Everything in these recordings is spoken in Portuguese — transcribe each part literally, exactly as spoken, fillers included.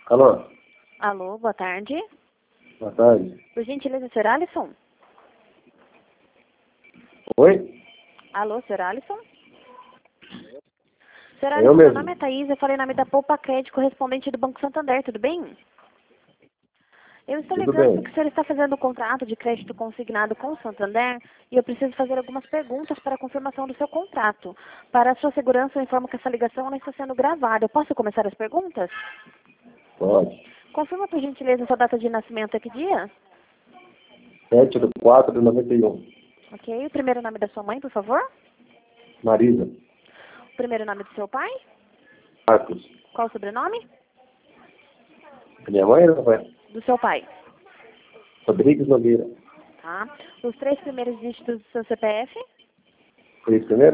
Alô? Alô, boa tarde. Boa tarde. Por gentileza, senhor Alisson? Oi? Alô, senhor Alisson? Senhor Eu Alisson, meu mesmo. nome é Thaís, eu falei em nome da Poupa Crédito, correspondente do Banco Santander, tudo bem? Eu estou Tudo ligando bem. porque o senhor está fazendo um contrato de crédito consignado com o Santander e eu preciso fazer algumas perguntas para a confirmação do seu contrato. Para a sua segurança, eu informo que essa ligação não está sendo gravada. Eu posso começar as perguntas? Pode. Confirma, por gentileza, sua data de nascimento e que dia? sete de quatro de noventa e um. Ok. O primeiro nome da sua mãe, por favor? Marisa. O primeiro nome do seu pai? Marcos. Qual o sobrenome? Minha mãe, não vai? Do seu pai. Rodrigues Nogueira. Tá. Os três primeiros dígitos do seu C P F? Foi isso primeiro?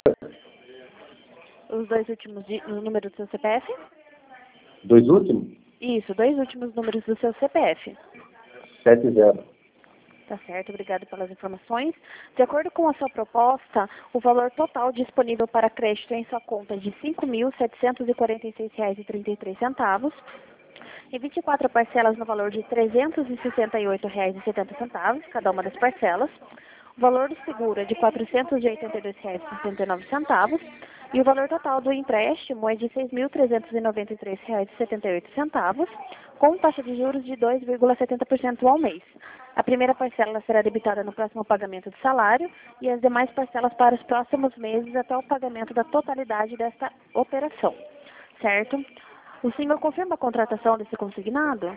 Os dois últimos dí- números do seu C P F? Dois últimos? Isso, dois últimos números do seu C P F. sete zero. Tá certo, obrigado pelas informações. De acordo com a sua proposta, o valor total disponível para crédito em sua conta é de cinco mil setecentos e quarenta e seis reais e trinta e três centavos e vinte e quatro parcelas no valor de trezentos e sessenta e oito reais e setenta centavos, cada uma das parcelas. O valor do seguro é de quatrocentos e oitenta e dois reais e sessenta e nove centavos e o valor total do empréstimo é de seis mil trezentos e noventa e três reais e setenta e oito centavos, com taxa de juros de dois vírgula setenta por cento ao mês. A primeira parcela será debitada no próximo pagamento do salário e as demais parcelas para os próximos meses até o pagamento da totalidade desta operação. Certo? O senhor confirma a contratação desse consignado?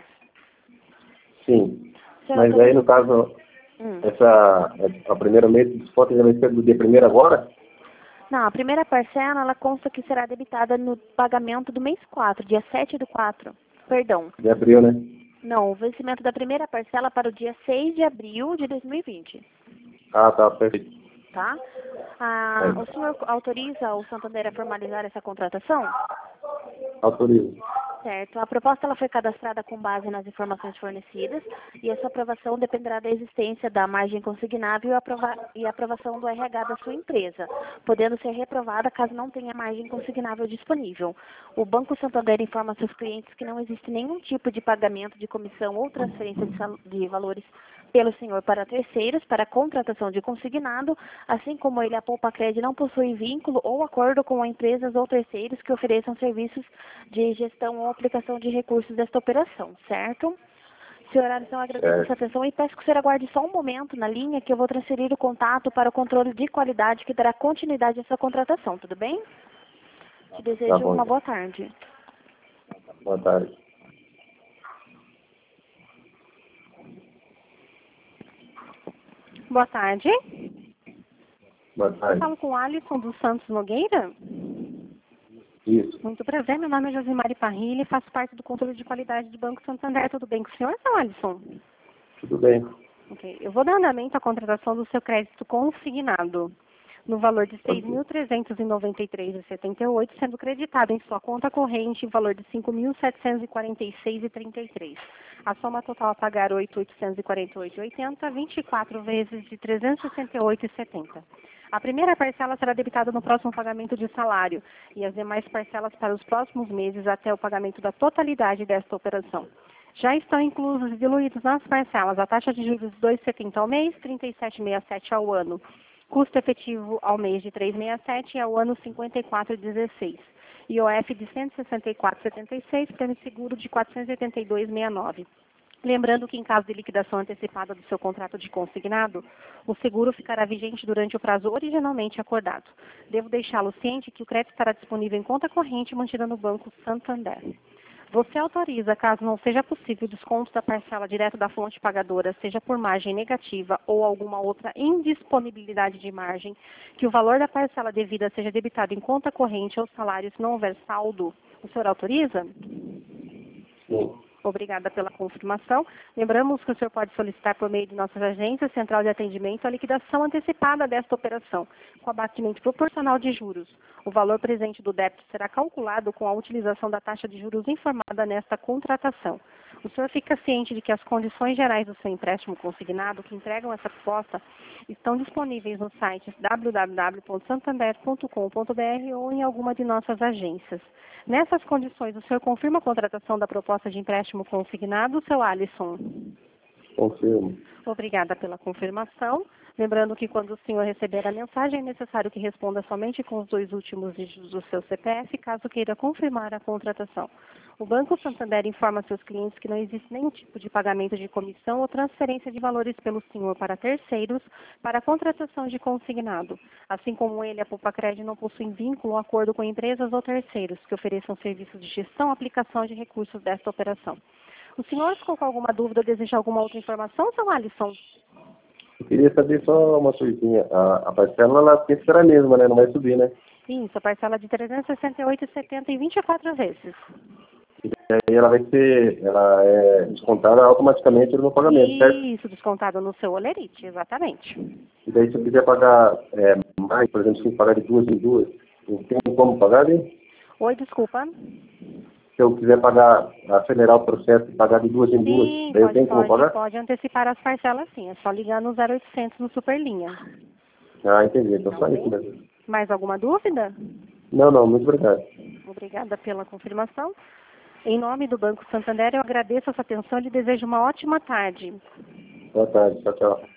Sim. Senhor, Mas autor- aí, no caso, Hum. essa, a primeira mês de desconto já vai ser do dia primeiro agora? Não, a primeira parcela, ela consta que será debitada no pagamento do mês quatro, dia sete do quatro. Perdão. De abril, né? Não, o vencimento da primeira parcela para o dia seis de abril de dois mil e vinte. Ah, tá, perfeito. Tá? Ah, o senhor autoriza o Santander a formalizar essa contratação? Autorizo. Certo. A proposta ela foi cadastrada com base nas informações fornecidas e essa aprovação dependerá da existência da margem consignável e aprova e aprovação do R H da sua empresa, podendo ser reprovada caso não tenha margem consignável disponível. O Banco Santander informa seus clientes que não existe nenhum tipo de pagamento de comissão ou transferência de, sal de valores pelo senhor para terceiros para a contratação de consignado, assim como ele, a Poupa Crédito, não possui vínculo ou acordo com empresas ou terceiros que ofereçam serviços de gestão ou aplicação de recursos desta operação, certo? Senhor Alisson, agradeço a Certo. sua atenção e peço que o senhor aguarde só um momento na linha que eu vou transferir o contato para o controle de qualidade que dará continuidade à sua contratação, tudo bem? Te desejo Tá bom, uma então. boa tarde. Boa tarde. Boa tarde. Boa Eu tarde. falo com o Alisson dos Santos Nogueira. Isso. Muito prazer, meu nome é Josimari Parrilli e faço parte do controle de qualidade do Banco Santander. Tudo bem com o senhor, seu Alisson? Tudo bem. Ok. Eu vou dar andamento à contratação do seu crédito consignado no valor de seis mil trezentos e noventa e três reais e setenta e oito centavos, sendo creditado em sua conta corrente em valor de cinco mil setecentos e quarenta e seis reais e trinta e três centavos. A soma total a pagar oito mil oitocentos e quarenta e oito reais e oitenta centavos, vinte e quatro vezes de trezentos e sessenta e oito reais e setenta centavos. A primeira parcela será debitada no próximo pagamento de salário e as demais parcelas para os próximos meses até o pagamento da totalidade desta operação. Já estão inclusos e diluídos nas parcelas a taxa de juros de dois vírgula setenta ao mês, trinta e sete vírgula sessenta e sete ao ano, custo efetivo ao mês de três vírgula sessenta e sete e ao ano cinquenta e quatro vírgula dezesseis, I O F de cento e sessenta e quatro vírgula setenta e seis, prêmio seguro de quatrocentos e oitenta e dois vírgula sessenta e nove. Lembrando que em caso de liquidação antecipada do seu contrato de consignado, o seguro ficará vigente durante o prazo originalmente acordado. Devo deixá-lo ciente que o crédito estará disponível em conta corrente mantida no Banco Santander. Você autoriza, caso não seja possível o desconto da parcela direto da fonte pagadora, seja por margem negativa ou alguma outra indisponibilidade de margem, que o valor da parcela devida seja debitado em conta corrente ou salário se não houver saldo? O senhor autoriza? Sim. Obrigada pela confirmação. Lembramos que o senhor pode solicitar por meio de nossas agências, central de atendimento, a liquidação antecipada desta operação, com abatimento proporcional de juros. O valor presente do débito será calculado com a utilização da taxa de juros informada nesta contratação. O senhor fica ciente de que as condições gerais do seu empréstimo consignado que entregam essa proposta estão disponíveis no site w w w ponto santander ponto com ponto b r ou em alguma de nossas agências. Nessas condições, o senhor confirma a contratação da proposta de empréstimo consignado, seu Alisson? Confirmo. Obrigada pela confirmação. Lembrando que quando o senhor receber a mensagem, é necessário que responda somente com os dois últimos dígitos do seu C P F, caso queira confirmar a contratação. O Banco Santander informa seus clientes que não existe nenhum tipo de pagamento de comissão ou transferência de valores pelo senhor para terceiros para a contratação de consignado. Assim como ele, a Poupa-Cred não possui vínculo ou acordo com empresas ou terceiros que ofereçam serviços de gestão ou aplicação de recursos desta operação. O senhor ficou com alguma dúvida ou deseja alguma outra informação, seu Alisson? Eu queria saber só uma coisinha. A, a parcela, ela sempre será a mesma, né? Não vai subir, né? Isso, a parcela de trezentos e sessenta e oito reais e setenta centavos em vinte e quatro vezes. E aí ela vai ser, ela é descontada automaticamente no meu pagamento, certo? Isso, descontado no seu olerite, exatamente. E daí se eu quiser pagar é, mais, por exemplo, se eu pagar de duas em duas, eu tenho como pagar, hein? Oi, desculpa. Se eu quiser pagar, acelerar o processo e pagar de duas em duas, Sim, daí eu pode, tenho como pode, pagar? pode antecipar as parcelas sim, é só ligar no zero oitocentos no Superlinha. Ah, entendi. Então Tá só bem? isso mesmo. Mais alguma dúvida? Não, não, muito obrigado. Obrigada pela confirmação. Em nome do Banco Santander, eu agradeço a sua atenção e lhe desejo uma ótima tarde. Boa tarde, tchau, tchau.